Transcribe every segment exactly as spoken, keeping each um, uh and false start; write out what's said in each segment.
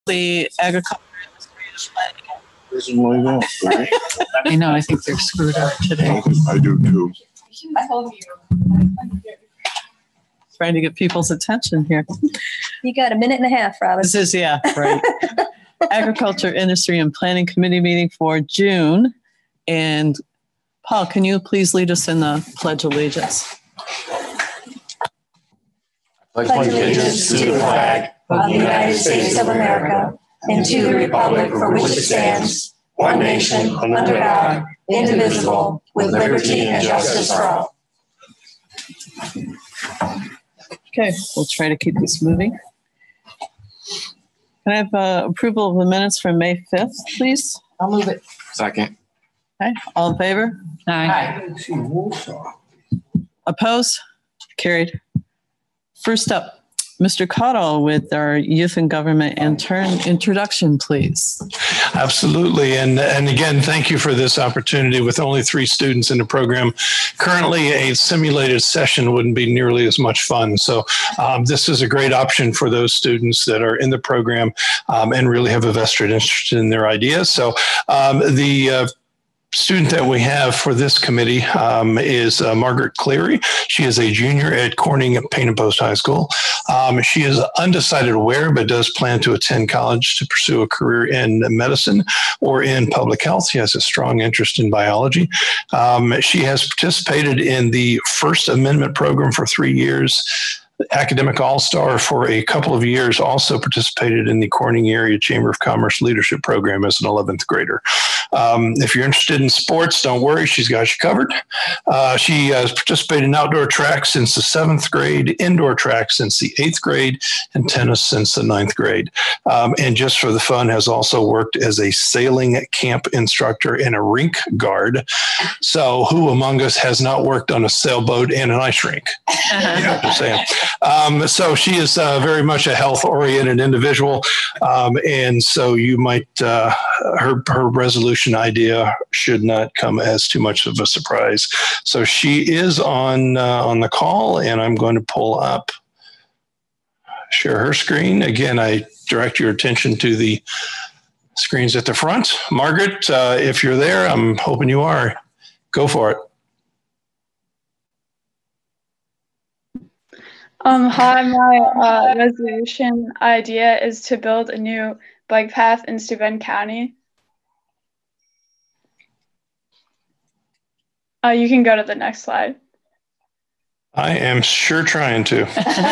the agriculture This is my goal, right? I know, I think they're screwed up today. I do too. I hope you. Trying to get people's attention here. You got a minute and a half, Robin. This is, yeah, right. Agriculture, Industry, and Planning Committee meeting for June. And Paul, can you please lead us in the Pledge of Allegiance? Pledge allegiance to the flag of the United States of America and to the republic for which it stands, one nation, under God, indivisible, with liberty and justice for all. Okay, we'll try to keep this moving. Can I have uh, approval of the minutes from May fifth, please? I'll move it. Second. Okay, all in favor? Aye. Opposed? Carried. First up, Mister Cottle with our Youth and Government intern introduction, please. Absolutely. And, and again, thank you for this opportunity. With only three students in the program, currently a simulated session wouldn't be nearly as much fun. So um, this is a great option for those students that are in the program um, and really have a vested interest in their ideas. So um, the uh, student that we have for this committee um, is uh, Margaret Cleary. She is a junior at Corning Painted Post High School. Um, she is undecided where, but does plan to attend college to pursue a career in medicine or in public health. She has a strong interest in biology. Um, she has participated in the First Amendment program for three years. Academic All-Star for a couple of years, also participated in the Corning Area Chamber of Commerce Leadership Program as an eleventh grader. Um, if you're interested in sports, don't worry, she's got you covered. Uh, she has participated in outdoor track since the seventh grade, indoor track since the eighth grade, and tennis since the ninth grade. Um, and just for the fun, has also worked as a sailing camp instructor and a rink guard. So who among us has not worked on a sailboat and an ice rink? Yeah, just saying. Um, so she is uh, very much a health-oriented individual, um, and so you might uh, her her resolution idea should not come as too much of a surprise. So she is on uh, on the call, and I'm going to pull up, share her screen again. I direct your attention to the screens at the front. Margaret, uh, if you're there, I'm hoping you are. Go for it. Um, hi, my uh, resolution idea is to build a new bike path in Steuben County. Uh, you can go to the next slide. I am sure trying to.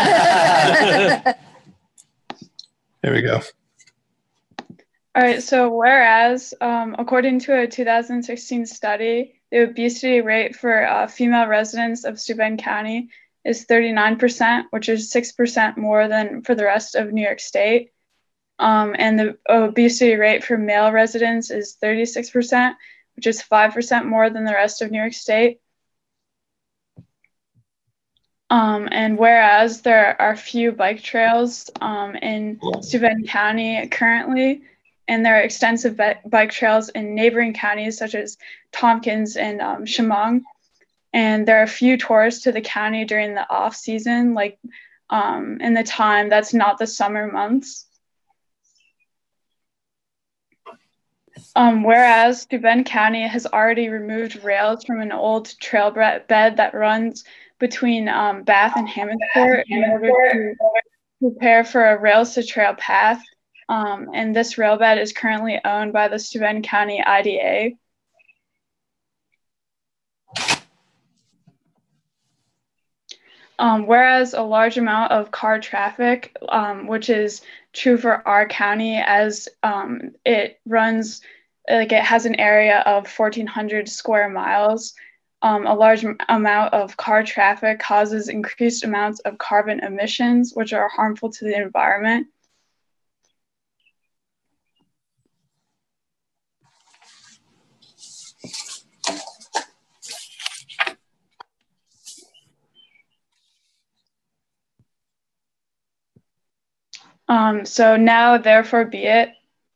There we go. All right, so whereas, um, according to a two thousand sixteen study, the obesity rate for uh, female residents of Steuben County is thirty-nine percent, which is six percent more than for the rest of New York State. Um, and the obesity rate for male residents is thirty-six percent, which is five percent more than the rest of New York State. Um, and whereas there are few bike trails um, in Steuben County currently, and there are extensive bike trails in neighboring counties such as Tompkins and um, Chemung. And there are few tourists to the county during the off season, like um, in the time that's not the summer months. Um, whereas Steuben County has already removed rails from an old trail bed that runs between um, Bath and Hammondsport in order to prepare for a rails to trail path. Um, and this rail bed is currently owned by the Steuben County I D A. Um, whereas a large amount of car traffic, um, which is true for our county as um, it runs, like it has an area of fourteen hundred square miles, um, a large m- amount of car traffic causes increased amounts of carbon emissions, which are harmful to the environment. Um, so now, therefore, be it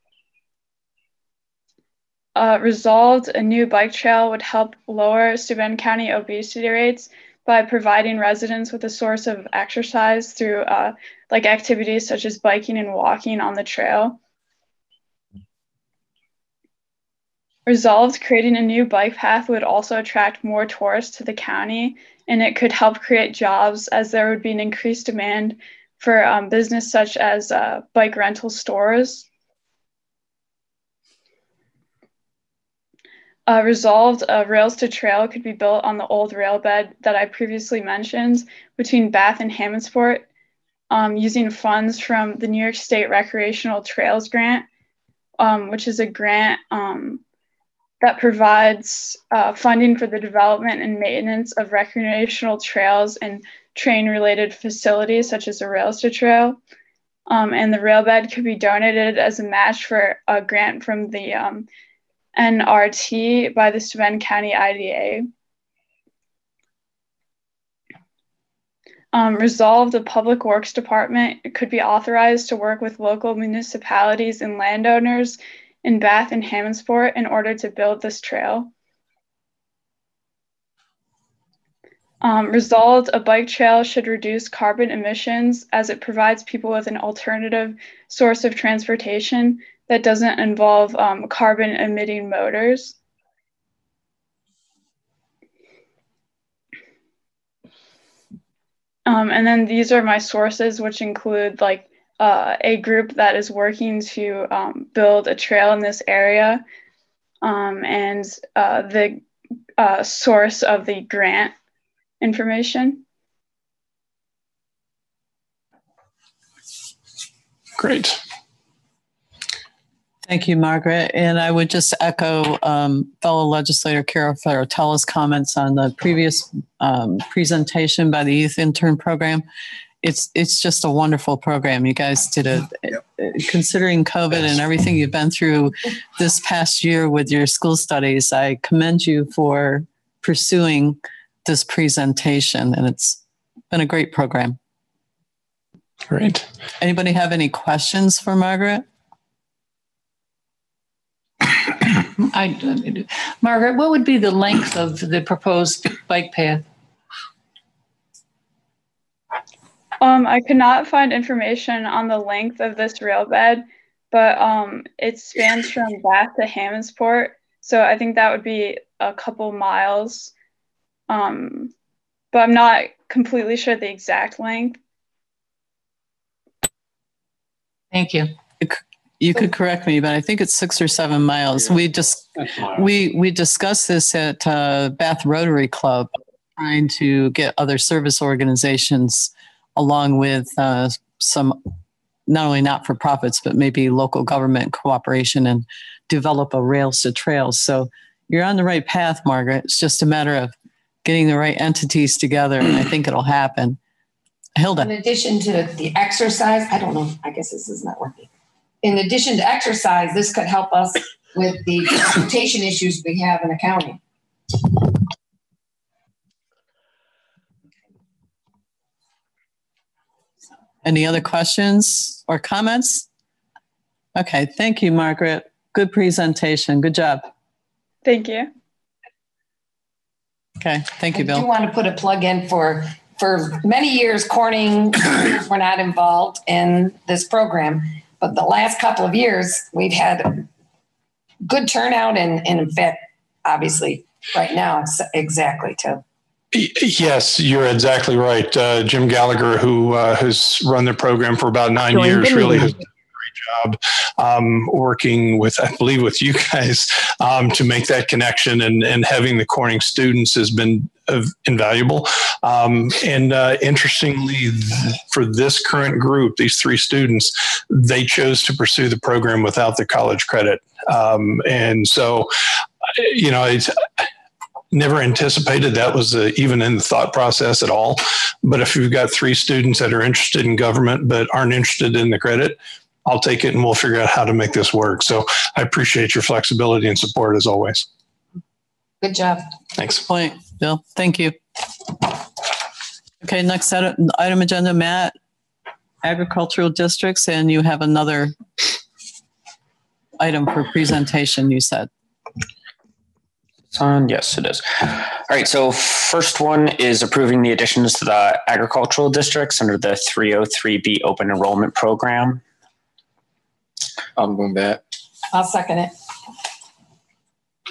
uh, resolved, a new bike trail would help lower Steuben County obesity rates by providing residents with a source of exercise through uh, like activities such as biking and walking on the trail. Resolved, creating a new bike path would also attract more tourists to the county, and it could help create jobs as there would be an increased demand for um, business such as uh, bike rental stores. Uh, resolved, uh, Rails to Trail could be built on the old rail bed that I previously mentioned between Bath and Hammondsport, um, using funds from the New York State Recreational Trails Grant, um, which is a grant um, that provides uh, funding for the development and maintenance of recreational trails and train-related facilities such as a Rails to Trail. Um, and the rail bed could be donated as a match for a grant from the um, N R T by the Steuben County I D A. Um, resolved, the Public Works Department could be authorized to work with local municipalities and landowners in Bath and Hammondsport in order to build this trail. Um, resolved, a bike trail should reduce carbon emissions as it provides people with an alternative source of transportation that doesn't involve um, carbon emitting motors. Um, and then these are my sources, which include like uh, a group that is working to um, build a trail in this area, um, and uh, the uh, source of the grant information. Great. Thank you, Margaret. And I would just echo um, fellow legislator Carol Ferratella's comments on the previous um, presentation by the Youth Intern Program. It's it's just a wonderful program. You guys did it. Yep. Considering COVID and everything you've been through this past year with your school studies, I commend you for pursuing this presentation, and it's been a great program. Great. Anybody have any questions for Margaret? I, Margaret, what would be the length of the proposed bike path? Um, I could not find information on the length of this rail bed, but um, it spans from Bath to Hammondsport. So I think that would be a couple miles. Um, but I'm not completely sure the exact length. Thank you. You could correct me, but I think it's six or seven miles. We just we we discussed this at uh, Bath Rotary Club, trying to get other service organizations along with uh, some not only not-for-profits but maybe local government cooperation and develop a rails to trails. So you're on the right path, Margaret. It's just a matter of getting the right entities together, and I think it'll happen. Hilda. In addition to the exercise, I don't know, I guess this is not working. In addition to exercise, this could help us with the transportation issues we have in the county. Any other questions or comments? Okay, thank you, Margaret. Good presentation. Good job. Thank you. Okay, thank you, I Bill. do want to put a plug in for, for many years, Corning were not involved in this program. But the last couple of years, we've had good turnout, and, and in fact, obviously, right now, it's exactly too. Yes, you're exactly right. Uh, Jim Gallagher, who uh, has run the program for about nine Join years, the really meeting. has done a great job um, working with, I believe, with you guys um, to make that connection, and, and having the Corning students has been uh, invaluable. Um, and uh, interestingly, th- for this current group, these three students, they chose to pursue the program without the college credit. Um, and so, you know, it's, never anticipated that was uh, even in the thought process at all. But if you've got three students that are interested in government but aren't interested in the credit, I'll take it and we'll figure out how to make this work. So I appreciate your flexibility and support as always. Good job. Thanks. Point, Bill. Thank you. Okay, next item, item agenda, Matt, agricultural districts, and you have another item for presentation, you said. On? Yes, it is. All right. So first one is approving the additions to the agricultural districts under the three oh three B open enrollment program. I'm going back. I'll second it.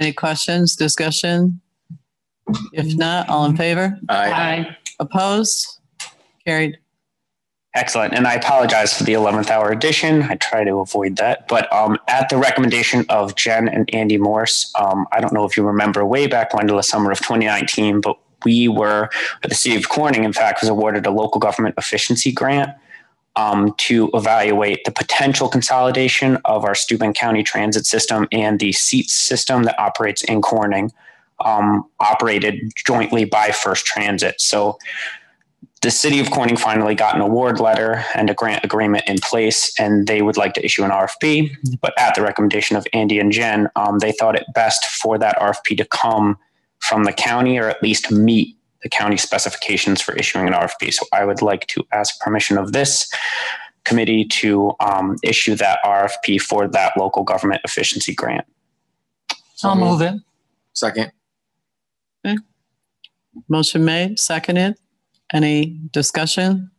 Any questions, discussion? If not, all in favor? Aye. Opposed? Carried. Excellent. And I apologize for the eleventh hour edition. I try to avoid that. But um, at the recommendation of Jen and Andy Morse, um, I don't know if you remember way back when, to the summer of twenty nineteen, but we were, the city of Corning, in fact, was awarded a local government efficiency grant um, to evaluate the potential consolidation of our Steuben County transit system and the SEATS system that operates in Corning, um, operated jointly by First Transit. So the city of Corning finally got an award letter and a grant agreement in place, and they would like to issue an R F P. But at the recommendation of Andy and Jen, um, they thought it best for that R F P to come from the county, or at least meet the county specifications for issuing an R F P. So I would like to ask permission of this committee to um, issue that R F P for that local government efficiency grant. I'll move it. Second. Okay. Motion made, seconded. Any discussion?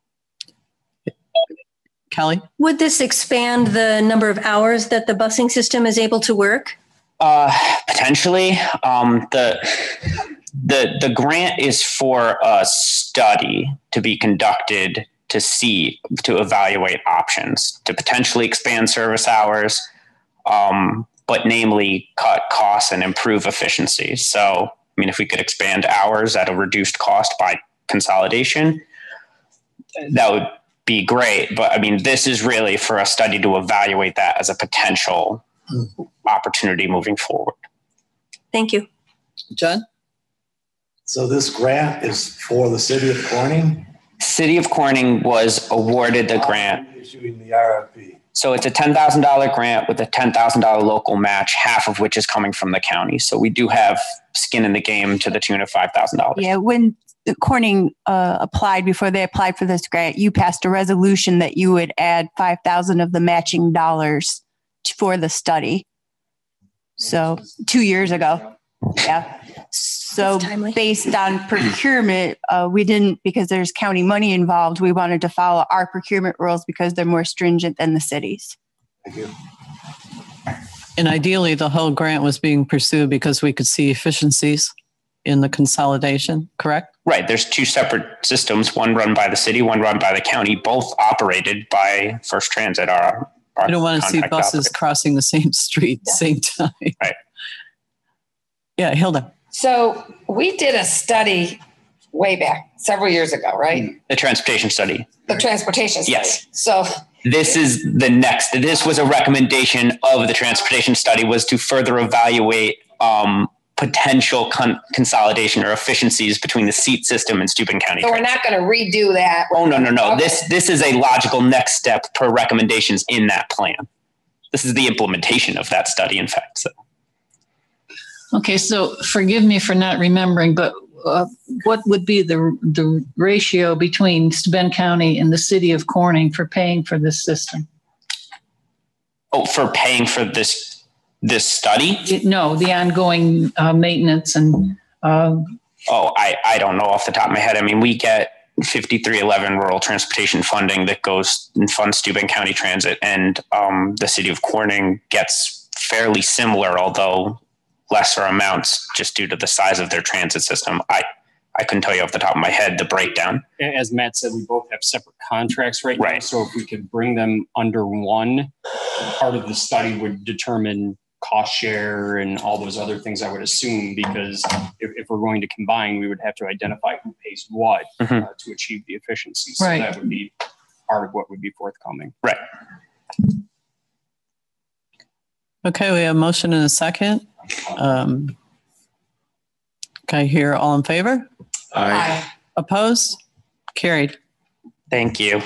Kelly? Would this expand the number of hours that the busing system is able to work? Uh, potentially. Um, the the the grant is for a study to be conducted to see to evaluate options to potentially expand service hours, um, but namely cut costs and improve efficiency. So, I mean, if we could expand hours at a reduced cost by consolidation, that would be great. But I mean, this is really for a study to evaluate that as a potential opportunity moving forward. Thank you. John? So this grant is for the city of Corning? City of Corning was awarded the grant. Issuing the R F P. So it's a ten thousand dollars grant with a ten thousand dollars local match, half of which is coming from the county. So we do have skin in the game to the tune of five thousand dollars. Yeah, when Corning uh, applied, before they applied for this grant, you passed a resolution that you would add five thousand dollars of the matching dollars for the study. So two years ago. Yeah. So based on procurement, uh, we didn't, because there's county money involved, we wanted to follow our procurement rules because they're more stringent than the cities. Thank you. And ideally, the whole grant was being pursued because we could see efficiencies in the consolidation, correct? Right. There's two separate systems, one run by the city, one run by the county, both operated by First Transit. Our, our I don't want to see contract buses operator. crossing the same street at the same time. Right. Yeah, Hilda. So we did a study way back several years ago, right? The transportation study. The transportation study. Yes. So This is the next, this was a recommendation of the transportation study, was to further evaluate um, potential con- consolidation or efficiencies between the seat system and Steuben County. So we're not going to redo that. Oh, no, no, no. Okay. This, this is a logical next step per recommendations in that plan. This is the implementation of that study, in fact. So. Okay, so forgive me for not remembering, but uh, what would be the the ratio between Steuben County and the city of Corning for paying for this system? Oh, for paying for this this study? It, no, the ongoing uh, maintenance and. Uh, oh, I, I don't know off the top of my head. I mean, we get fifty-three eleven rural transportation funding that goes and funds Steuben County Transit, and um, the city of Corning gets fairly similar, although lesser amounts just due to the size of their transit system. I, I couldn't tell you off the top of my head the breakdown. As Matt said, we both have separate contracts right, right. now. So if we could bring them under one, part of the study would determine cost share and all those other things, I would assume, because if, if we're going to combine, we would have to identify who pays what mm-hmm. uh, to achieve the efficiency. So right. that would be part of what would be forthcoming. Right. Okay, we have a motion and a second. Um, can I hear all in favor? Aye. Opposed? Carried. Thank you.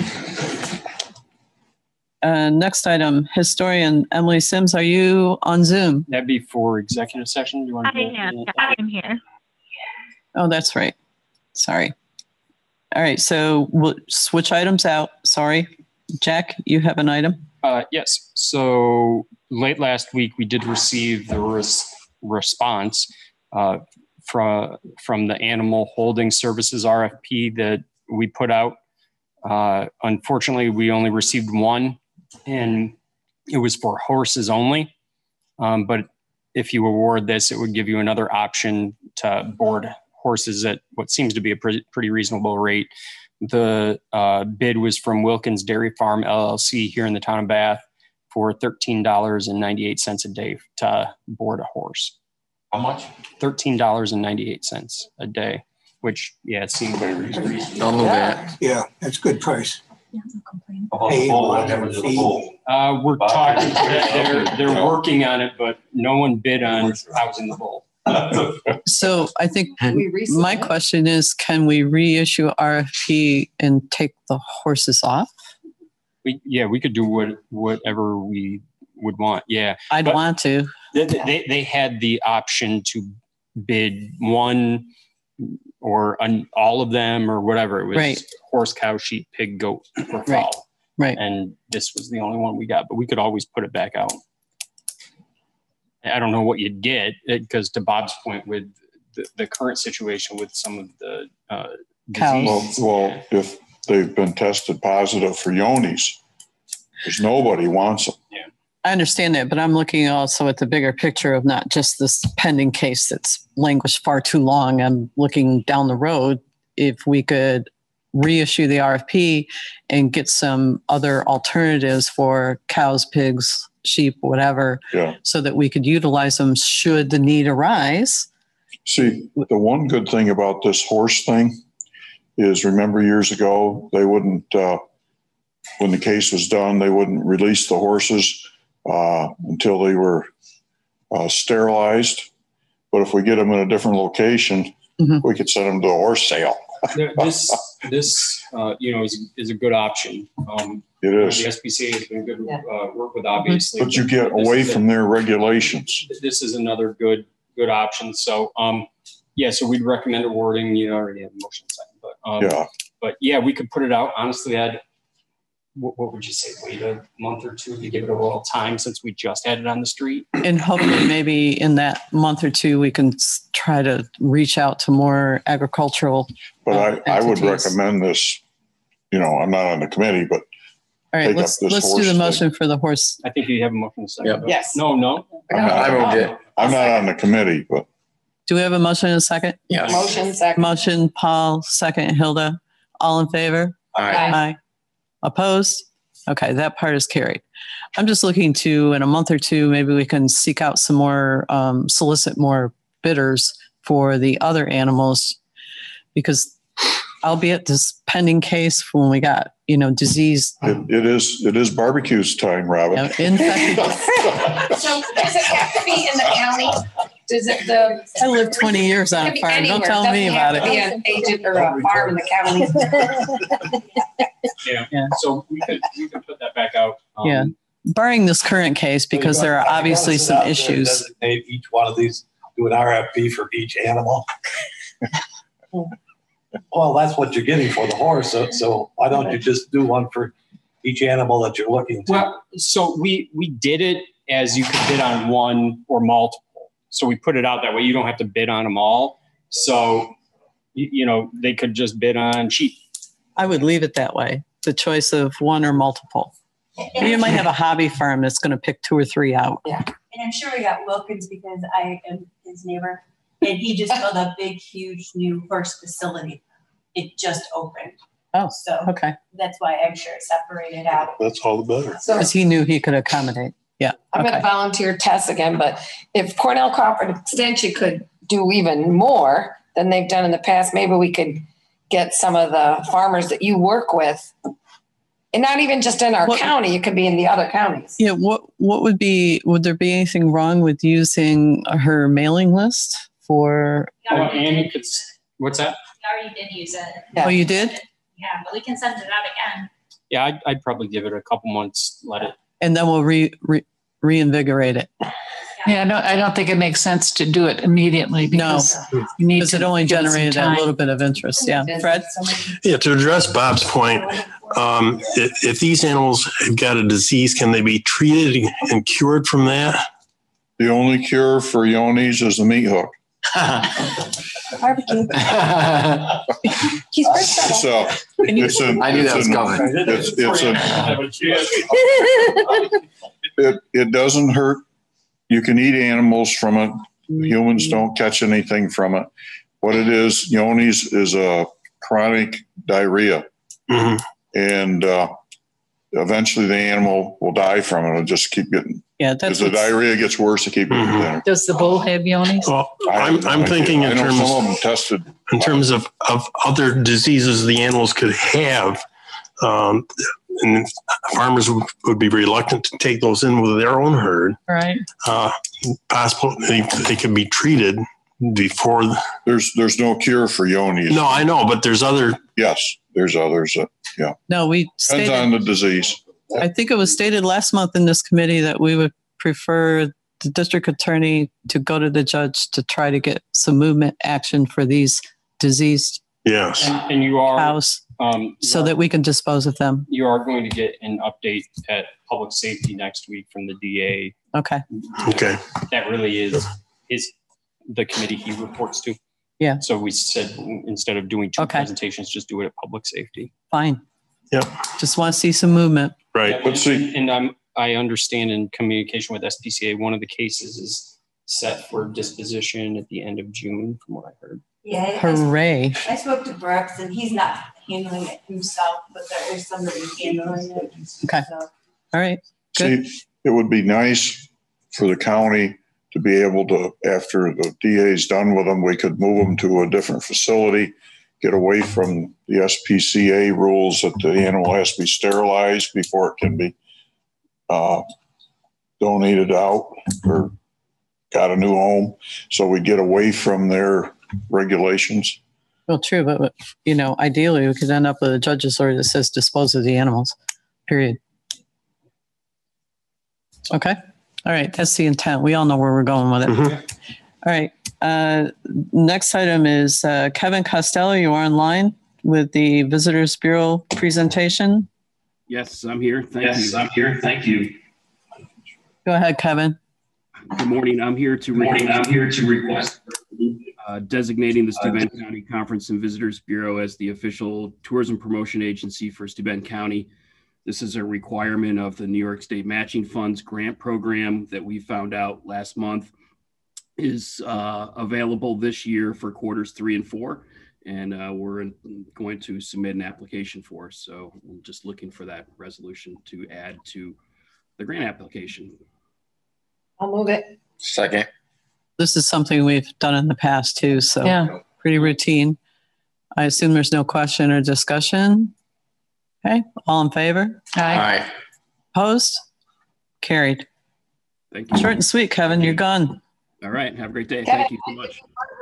Uh, next item, historian Emily Sims, are you on Zoom? That'd be for executive session. Do you want I am. Yeah, I'm here. Oh, that's right. Sorry. All right, so we'll switch items out. Sorry. Jack, you have an item? Uh, yes. So late last week, we did receive the res- response uh, from from the Animal Holding Services R F P that we put out. Uh, unfortunately, we only received one, and it was for horses only. Um, but if you award this, it would give you another option to board horses at what seems to be a pre- pretty reasonable rate. The uh, bid was from Wilkins Dairy Farm L L C here in the town of Bath for thirteen dollars and ninety-eight cents a day to board a horse. How much? thirteen dollars and ninety-eight cents a day, which, yeah, it seems very reasonable. Don't move that. Yeah, that's a good price. About the bull, whatever the bull. Uh, we're talking, they're, they're working on it, but no one bid on housing the bull. So I think my question is, can we reissue R F P and take the horses off? We, yeah, we could do what, whatever we would want. Yeah. I'd But want to. They, they, they had the option to bid one or an, all of them or whatever. It was Right. horse, cow, sheep, pig, goat, or Right. fowl. Right. And this was the only one we got, but we could always put it back out. I don't know what you'd get, because to Bob's point, with the, the current situation with some of the uh, Cows. Well, well, if they've been tested positive for yonis, because nobody wants them. Yeah. I understand that, but I'm looking also at the bigger picture of not just this pending case that's languished far too long. I'm looking down the road. If we could reissue the R F P and get some other alternatives for cows, pigs, sheep, whatever, Yeah. so that we could utilize them should the need arise. See, the one good thing about this horse thing is, remember years ago, they wouldn't, uh, when the case was done, they wouldn't release the horses uh, until they were uh, sterilized. But if we get them in a different location, Mhm. we could send them to a horse sale. This, this, uh, you know, is, is a good option. Um, It is. The S P C A has been good, uh, work with, obviously. But you get this away is a- from their regulations. This is another good, good option. So, um, yeah, so we'd recommend awarding, you already have a motion second, but, um, Yeah. but yeah, we could put it out. Honestly, I'd, what, what would you say, wait a month or two to give it a little time, since we just had it on the street? And hopefully maybe in that month or two, we can s- try to reach out to more agricultural. But uh, I, I would entities. recommend this, you know, I'm not on the committee, but All right, take up let's, this let's do horse the thing. motion for the horse. I think you have a motion second. Yep. but- Yes. No, no. I'm not, I moved it. I'm not on the committee, but Do we have a motion and a second? Yes. Motion second. Motion, Paul, second, Hilda. All in favor? Aye. Aye. Opposed? Okay, that part is carried. I'm just looking to, in a month or two, maybe we can seek out some more, um, solicit more bidders for the other animals, because albeit this pending case when we got, you know, disease. it, it is, it is barbecues time, Robin. uh, infected. So does it have to be in the county? Does it, the? I lived twenty years on It a can be farm. Don't anywhere. tell me Doesn't about have to be it. an agent or a farm in the county. Yeah. Yeah. So we could, we could put that back out. Um, Yeah. Barring this current case, because there are obviously some issues. Designate each one of these, do an R F P for each animal. Well, that's what you're getting for the horse. So, so why don't you just do one for each animal that you're looking to? Well, so we, we did it as you could bid on one or multiple. So we put it out that way. You don't have to bid on them all. So, you, you know, they could just bid on sheep. I would leave it that way. The choice of one or multiple. You might have a hobby farm that's going to pick two or three out. Yeah. And I'm sure we got Wilkins because I am his neighbor. And he just built a big, huge new horse facility. It just opened. Oh, So okay. that's why I'm sure it's separated out. That's all the better. So Because he knew he could accommodate. Yeah. I'm going to Okay. volunteer Tess again, but if Cornell Cooperative Extension could do even more than they've done in the past, maybe we could get some of the farmers that you work with, and not even just in our What- county, it could be in the other counties. Yeah. What, what would be, would there be anything wrong with using her mailing list for, Oh, and you could, s- what's that? We already did use it. oh, you did? Yeah, but we can send it out again. Yeah, I'd, I'd probably give it a couple months, let it. And then we'll re, re, reinvigorate it. Yeah, I don't, I don't think it makes sense to do it immediately because you need Because to. it only give it some generated a time. little bit of interest. Yeah. Fred? Yeah, to address Bob's point, um, if, if these animals have got a disease, can they be treated and cured from that? The only cure for yonis is the meat hook. Barbecue. He's first So it's a, I knew that was it's an- coming. It's, it's a, it, it doesn't hurt you can eat animals from it. Humans don't catch anything from it. What it is, Johne's is a chronic diarrhea. Mm-hmm. And uh, eventually the animal will die from it. It'll just keep getting, Yeah, that's as the diarrhea gets worse, it keeps getting Mm-hmm. better. Does the bull have Johne's? Well, I have I'm, no I'm idea. thinking I in know terms, some of them tested. in terms of, of other diseases the animals could have. Um, and farmers would, would be reluctant to take those in with their own herd. Right. Uh, possible they, they could be treated before. The, There's there's no cure for Johne's. no, I know, but there's other. Yes, there's others. That, yeah. No, we Depends on stated, the disease. I think it was stated last month in this committee that we would prefer the district attorney to go to the judge to try to get some movement action for these diseased Yes. And, and you are, cows um, you so are- that we can dispose of them. you are going to get an update at public safety next week from the D A. Okay. Okay. That really is, is the committee he reports to. Yeah. So we said, instead of doing two Okay. presentations, just do it at public safety. Fine. Yep. Just want to see some movement. Right. Let's see. And I'm, I understand in communication with S P C A, one of the cases is set for disposition at the end of June, from what I heard. Yeah. I- Hooray. I spoke to Brooks and he's not handling it himself, but there is somebody handling it. Okay. So, All right. Good. See, it would be nice for the county to be able to, after the D A's done with them, we could move them to a different facility, get away from the S P C A rules that the animal has to be sterilized before it can be uh, donated out or got a new home. So we get away from their regulations. Well, true, but, you know, ideally we could end up with a judge's order that says dispose of the animals, period. Okay. All right. That's the intent. We all know where we're going with it. Mhm. All right. Uh, next item is uh, Kevin Costello. You are online with the Visitors Bureau presentation. Yes, I'm here. Thank Yes, you. I'm here. Thank you. Go ahead, Kevin. Good morning. I'm here to Good morning. request, I'm here to request uh, designating the Steuben County Conference and Visitors Bureau as the official tourism promotion agency for Steuben County. This is a requirement of the New York State Matching Funds grant program that we found out last month is uh, available this year for quarters three and four. And uh, we're in, going to submit an application for. So I'm just looking for that resolution to add to the grant application. I'll move it. Second. This is something we've done in the past too, so Yeah. pretty routine. I assume there's no question or discussion. Okay, all in favor? Aye. Aye. Opposed? Carried. Thank you. Short and sweet, Kevin, you're gone. All right. Have a great day. Kevin, Thank you so much.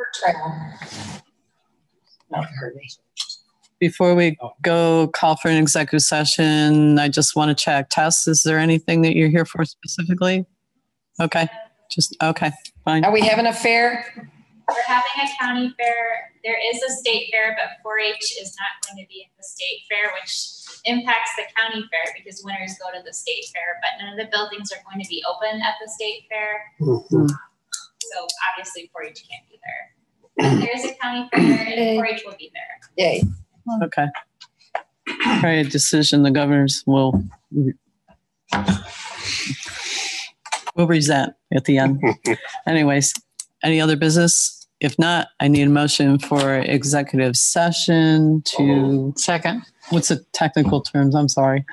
Before we go call for an executive session, I just want to check. Tess, is there anything that you're here for specifically? Okay, just, okay, fine. Are we having a fair? We're having a county fair. There is a state fair, but four H is not going to be at the state fair, which impacts the county fair because winners go to the state fair, but none of the buildings are going to be open at the state fair. Mhm. So obviously four H can't be there. There is a county fair and four H will be there. Yay. Okay. Probably a decision the governors will will resent at the end. Anyways, any other business? If not, I need a motion for executive session to Second. what's the technical terms? I'm sorry.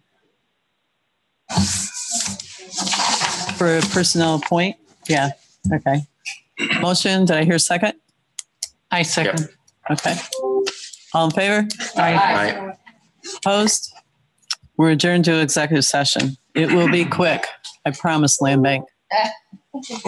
For a personnel point? Yeah. Okay. Motion, did I hear second? I second. Okay. All in favor? Aye. Opposed? We're adjourned to executive session. It will be quick. I promise, Land Bank.